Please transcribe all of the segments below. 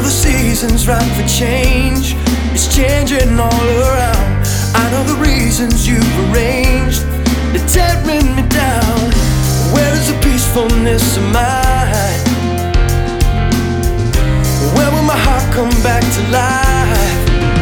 the seasons right for change. It's changing all around. I know the reasons you've arranged. They're tearing me down. Where is the peacefulness of mine? Where will my heart come back to life?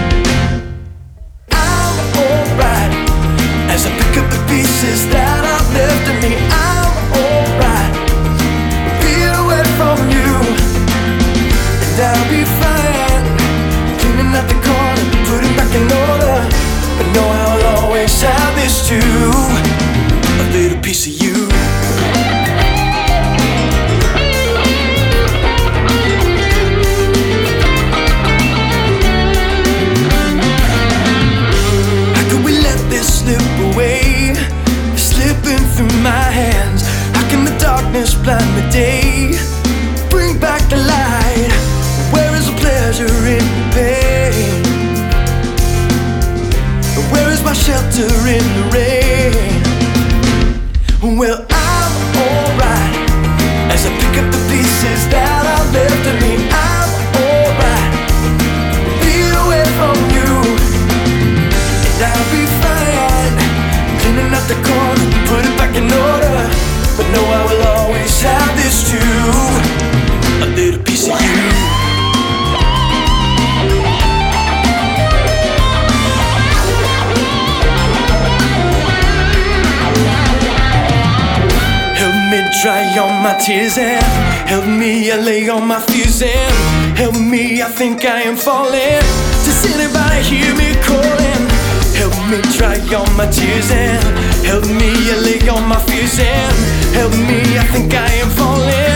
I'm alright as I pick up the pieces that I've left in me. I'm alright being away from you, and I'll be fine cleaning out the corner, putting back in order. But know I'll always have this too, a little piece of you. Blind the day, bring back the light. Where is the pleasure in the pain? Where is my shelter in the rain? Well, I'm alright as I pick up the pieces that I've left in me. I'm alright being away from you, and I'll be fine cleaning out the corner, put it back in order. But no, I will always have this too, a little piece of you. Help me dry all my tears and help me allay all my fears and help me, I think I am falling. Does anybody hear me calling? Help me dry all my tears and help me allay all my fears and help me, I think I am falling.